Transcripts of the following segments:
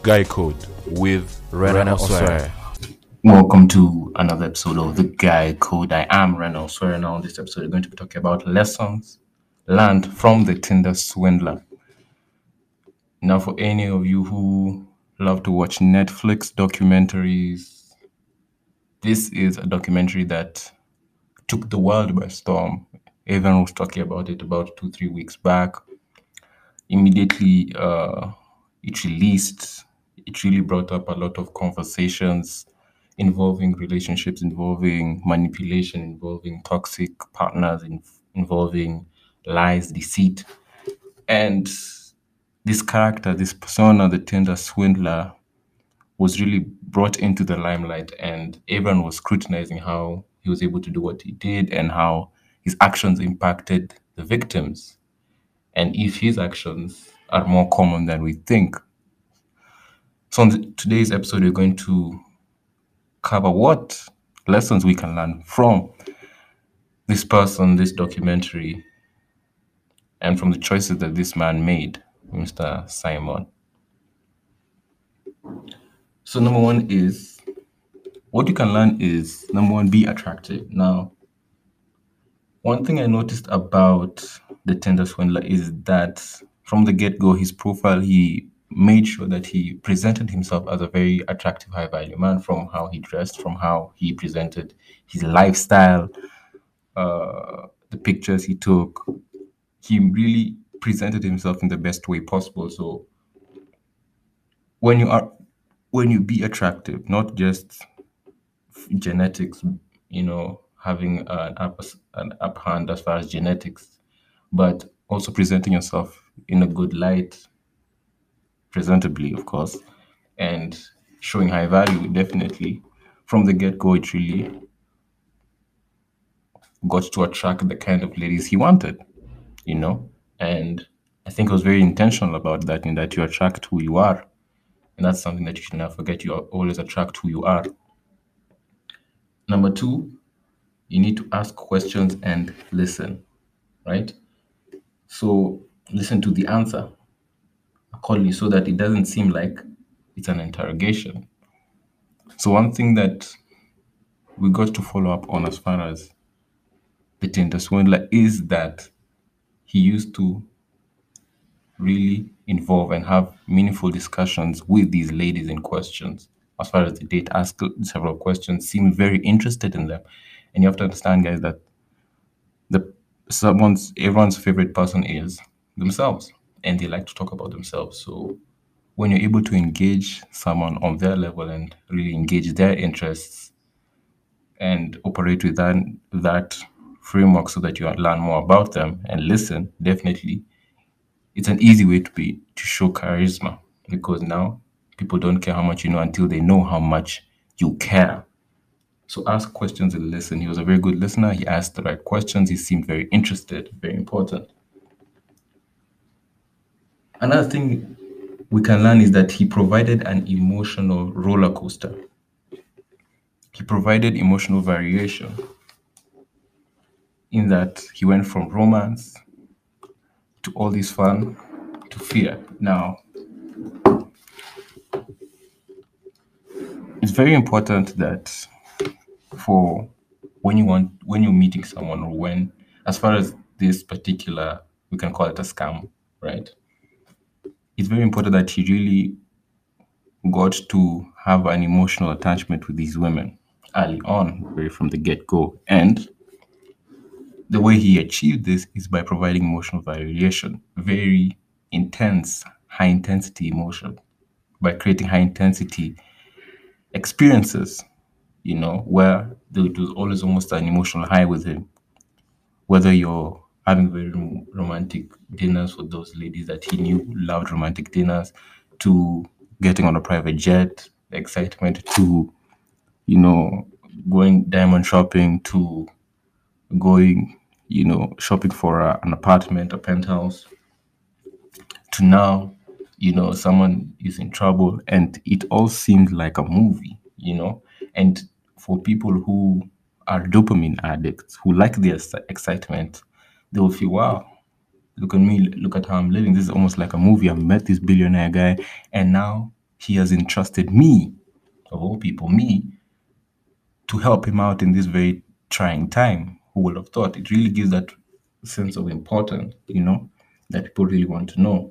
Guy Code with Rena Osware. Welcome to another episode of The Guy Code. I am Rena Osware, and on this episode, we're going to be talking about lessons learned from the Tinder swindler. Now, for any of you who love to watch Netflix documentaries, this is a documentary that took the world by storm. Everyone was talking about it about 2-3 weeks back. Immediately, it released. It really brought up a lot of conversations involving relationships, involving manipulation, involving toxic partners, involving lies, deceit. And this character, this persona, the Tinder swindler, was really brought into the limelight, and everyone was scrutinizing how he was able to do what he did and how his actions impacted the victims, and if his actions are more common than we think. So, on today's episode, we're going to cover what lessons we can learn from this person, this documentary, and from the choices that this man made, Mr. Simon. So, number one is what you can learn is number one, be attractive. Now, one thing I noticed about the Tinder swindler is that from the get-go, his profile, he made sure that he presented himself as a very attractive, high-value man, from how he dressed, from how he presented his lifestyle, the pictures he took. He really presented himself in the best way possible. So when you be attractive, not just genetics, having an up hand as far as genetics, but also presenting yourself in a good light, presentably, of course, and showing high value, definitely. From the get-go, it really got to attract the kind of ladies he wanted, and I think it was very intentional about that, in that you attract who you are, and that's something that you should never forget. You always attract who you are. Number two, you need to ask questions and listen, right? So listen to the answer accordingly so that it doesn't seem like it's an interrogation. So one thing that we got to follow up on as far as the Tinder swindler is that he used to really involve and have meaningful discussions with these ladies in questions. As far as the date, ask several questions, seem very interested in them. And you have to understand, guys, that everyone's favorite person is themselves, and they like to talk about themselves. So when you're able to engage someone on their level and really engage their interests and operate with that framework so that you learn more about them and listen, definitely it's an easy way to show charisma, because now people don't care how much you know until they know how much you care. So ask questions and listen. He was a very good listener. He asked the right questions. He seemed very interested, very important. Another thing we can learn is that he provided an emotional roller coaster. He provided emotional variation, in that he went from romance to all this fun to fear. Now, it's very important that for when you're meeting someone, or when, as far as this particular, we can call it a scam, right? It's very important that he really got to have an emotional attachment with these women early on, very from the get-go. And the way he achieved this is by providing emotional variation, very intense, high intensity emotion, by creating high intensity experiences, where it was always almost an emotional high with him. Whether you're having very romantic dinners with those ladies that he knew loved romantic dinners, to getting on a private jet, the excitement, to, going diamond shopping, to going, shopping for an apartment, a penthouse, to now, someone is in trouble, and it all seemed like a movie, and for people who are dopamine addicts, who like the excitement, they will feel, wow, look at me, look at how I'm living. This is almost like a movie. I met this billionaire guy, and now he has entrusted me, of all people, me, to help him out in this very trying time. Who would have thought? It really gives that sense of importance, that people really want to know.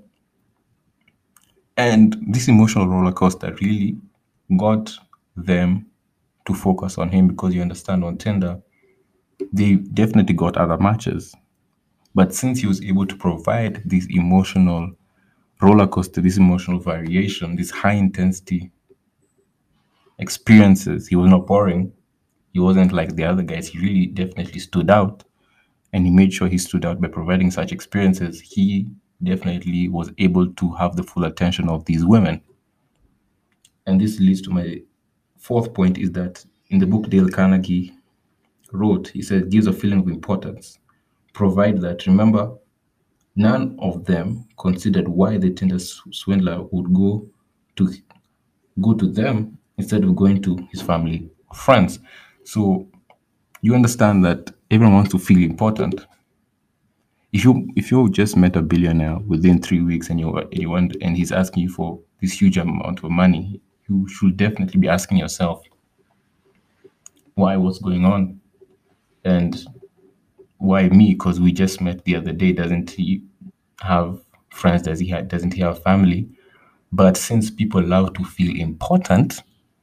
And this emotional roller coaster really got them to focus on him because you understand on Tinder, they definitely got other matches. But since he was able to provide this emotional roller coaster, this emotional variation, this high intensity experiences, he was not boring. He wasn't like the other guys. He really definitely stood out. And he made sure he stood out by providing such experiences. He definitely was able to have the full attention of these women. And this leads to my fourth point is that in the book Dale Carnegie wrote, he said, gives a feeling of importance. Provide that, remember, none of them considered why the Tinder swindler would go to them instead of going to his family or friends. So you understand that everyone wants to feel important. If you just met a billionaire within 3 weeks and he's asking you for this huge amount of money, you should definitely be asking yourself why, what's going on, and why me? Because we just met the other day. Doesn't he have friends? Doesn't he have family? But since people love to feel important,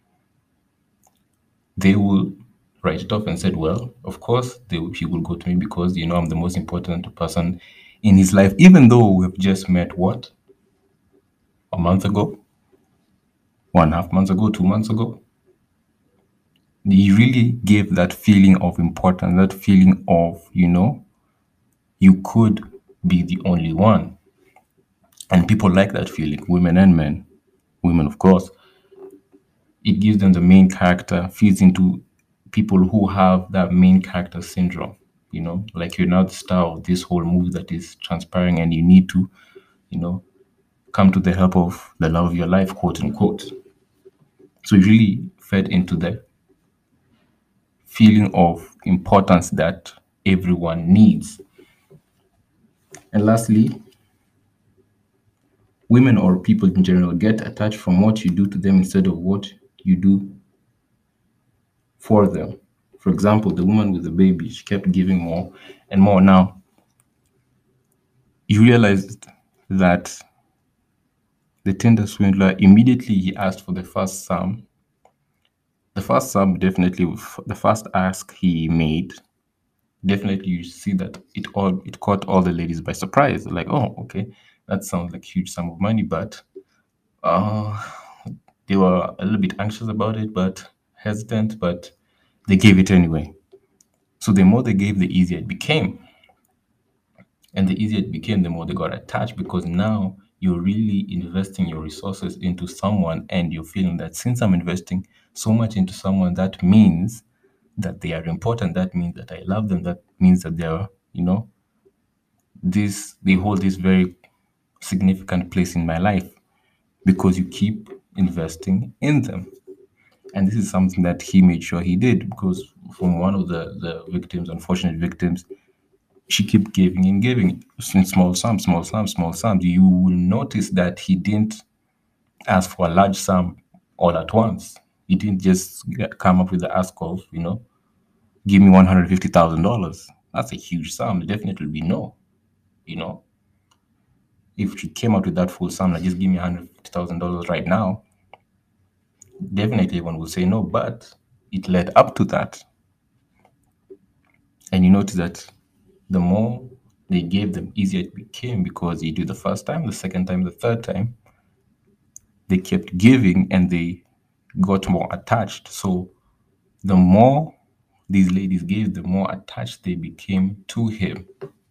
they will write it off and said, well, of course, he will go to me because, I'm the most important person in his life, even though we've just met, what, a month ago, 1.5 months ago, 2 months ago. He really gave that feeling of importance, that feeling of, you could be the only one. And people like that feeling, women and men. Women, of course. It gives them the main character, feeds into people who have that main character syndrome, like you're now the star of this whole movie that is transpiring and you need to, come to the help of the love of your life, quote unquote. So it really fed into the feeling of importance that everyone needs. And lastly, women or people in general get attached from what you do to them instead of what you do for them. For example, the woman with the baby, she kept giving more and more. Now, you realized that the Tinder swindler, immediately he asked for the first sum. The first sum, definitely, the first ask he made, definitely you see that it caught all the ladies by surprise. Like, oh, okay, that sounds like a huge sum of money, but uh, they were a little bit anxious about it, but hesitant, but they gave it anyway. So the more they gave, the easier it became. And the easier it became, the more they got attached because now you're really investing your resources into someone and you're feeling that since I'm investing so much into someone, that means that they are important. That means that I love them. That means that they're, they hold this very significant place in my life because you keep investing in them. And this is something that he made sure he did because from one of the victims, unfortunate victims, she kept giving and giving in small sums, small sums, small sums. You will notice that he didn't ask for a large sum all at once. He didn't just come up with the ask of, give me $150,000. That's a huge sum. Definitely be no. If she came out with that full sum, like just give me $150,000 right now, definitely everyone will say no. But it led up to that. And you notice that the more they gave them, easier it became because you do the first time, the second time, the third time. They kept giving and they got more attached. So the more these ladies gave, the more attached they became to him.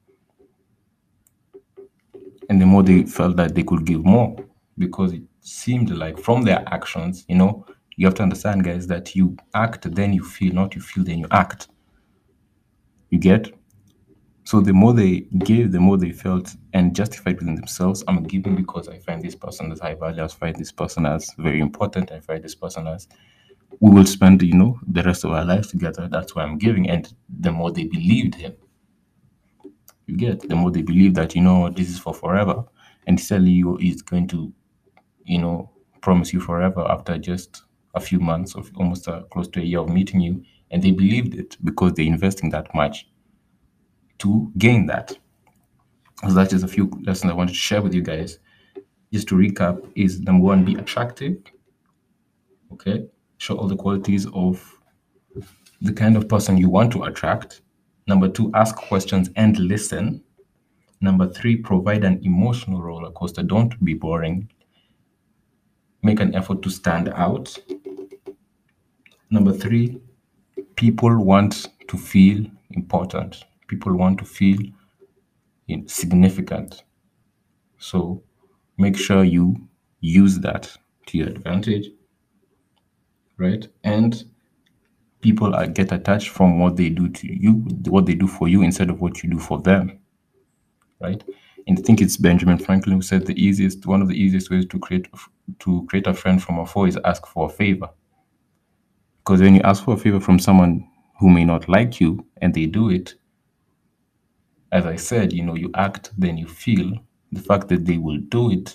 And the more they felt that they could give more because it seemed like from their actions, you have to understand, guys, that you act, then you feel, not you feel, then you act. You get? So the more they gave, the more they felt and justified within themselves. I'm giving because I find this person as high value, I find this person as very important, I find this person as we will spend, the rest of our lives together. That's why I'm giving. And the more they believed him, you get, the more they believe that, this is for forever. And certainly is going to, promise you forever after just a few months of almost close to a year of meeting you, and they believed it because they're investing that much to gain that. So that's just a few lessons I wanted to share with you guys. Just to recap, is number one, be attractive. Okay, show all the qualities of the kind of person you want to attract. Number two, ask questions and listen. Number three, provide an emotional roller coaster. Don't be boring. Make an effort to stand out. Number three, people want to feel important. People want to feel significant. So make sure you use that to your advantage, right? And people get attached from what they do to you, what they do for you, instead of what you do for them, right? And I think it's Benjamin Franklin who said one of the easiest ways to create a friend from afar is ask for a favor. Because when you ask for a favor from someone who may not like you and they do it, as I said, you act, then you feel. The fact that they will do it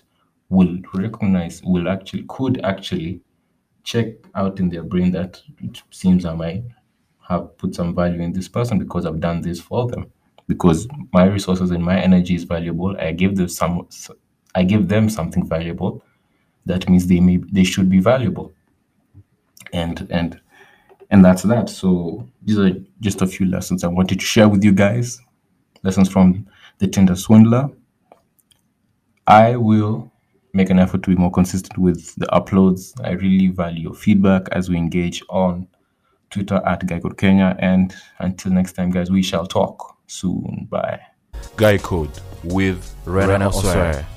could actually check out in their brain that it seems I might have put some value in this person because I've done this for them. Because my resources and my energy is valuable. I give them something valuable. That means they should be valuable. And that's that. So these are just a few lessons I wanted to share with you guys. Lessons from the Tinder Swindler. I will make an effort to be more consistent with the uploads. I really value your feedback as we engage on Twitter at Guy Code Kenya. And until next time, guys, we shall talk soon. Bye. Guy Code with Rena Osware.